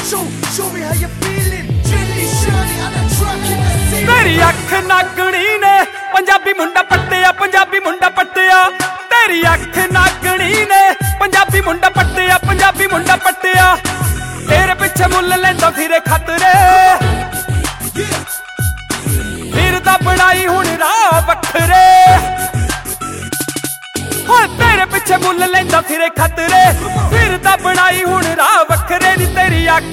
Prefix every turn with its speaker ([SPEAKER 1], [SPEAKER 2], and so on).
[SPEAKER 1] Show me how you feeling. Gently Shirley on the track in the city.
[SPEAKER 2] तेरी अख नागणी ने पंजाबी मुंडा पट्टिया, पंजाबी मुंडा पट्टिया। तेरी अख नागणी ने पंजाबी मुंडा पट्टिया, पंजाबी मुंडा पट्टिया। तेरे पिछे मुल लेंदा फिरे खतरे, फिरदा बनाई हुण राह वखरे। तेरे पिछे मुल लेंदा फिरे खतरे, फिरदा बनाई हुण राह वखरे। नी तेरी अख